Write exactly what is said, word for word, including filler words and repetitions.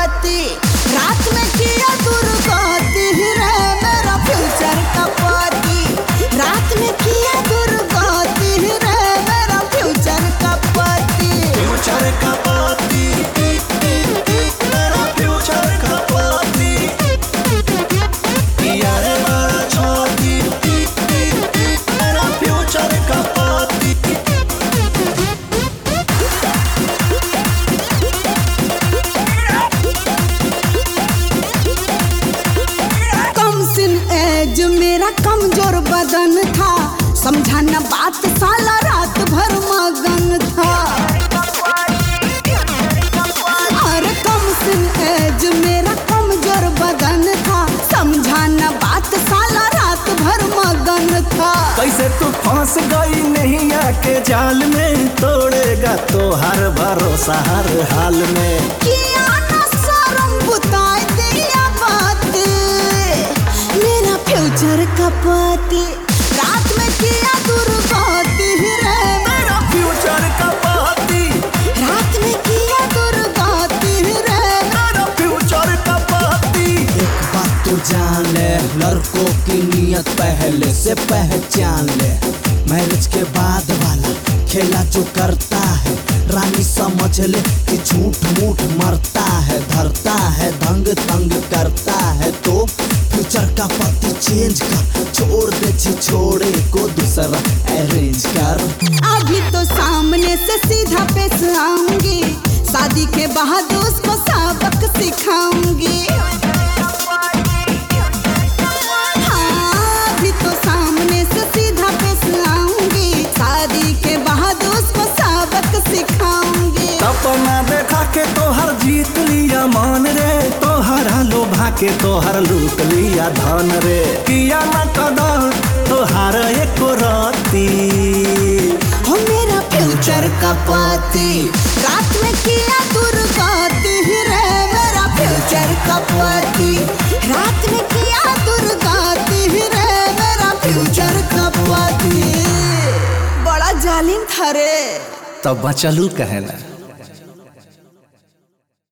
पाती, रात में किया दुर्गति रे मेरा फ्यूचर का पाती, रात में किया दुर्गति रे मेरा फ्यूचर का पाती, फ्यूचर का पाती, मेरा फ्यूचर का पाती, किया रे बड़ा छोटी, मेरा फ्यूचर का पाती। एज मेरा कमजोर बदन था, समझा न बात साला रात भर मगन था। अरे कम सिन एज मेरा कमजोर बदन था, समझा न बात साला रात भर मगन था। कैसे तू फंस गई नहीं आके जाल में, तोड़ेगा तो हर भरोसा हर हाल में। किया न शर्म बुताई दिया बात, मेरा फ्यूचर का पाती, रात में किया दुर्गति रे मेरा फ्यूचर का पाती, रात में किया दुर्गति रे मेरा फ्यूचर का पाती। एक बात तो जान ले, लड़कों की नियत पहले से पहचान ले। मैरिज के बाद वाला खेला जो करता है, रानी समझ ले कि झूठ मूठ मरता है, धरता है दंग तंग करता है। तो फ्यूचर का पति चेंज कर, छोड़ दे छोड़े को दूसरा अरेंज कर। अभी तो सामने से सीधा पेश आऊंगी, शादी के बाद उसको सबक सिखाऊंगी। हाँ, अभी तो सामने से सीधा पेश आऊंगी, शादी के बाद उसको सबक सिखाऊंगी। सपना देखा के तो हर जीत लिया मान रे, तो हरा लोभा के तो हर लूट लिया धन रे। किया न कदर तो हर एक राती, हो मेरा फ्यूचर का पाती, रात में किया दुर्गति रे मेरा फ्यूचर का पाती, रात में किया दुर्गति रे मेरा फ्यूचर का पाती। बड़ा जालिम था रे। तब बचलू कहे ना।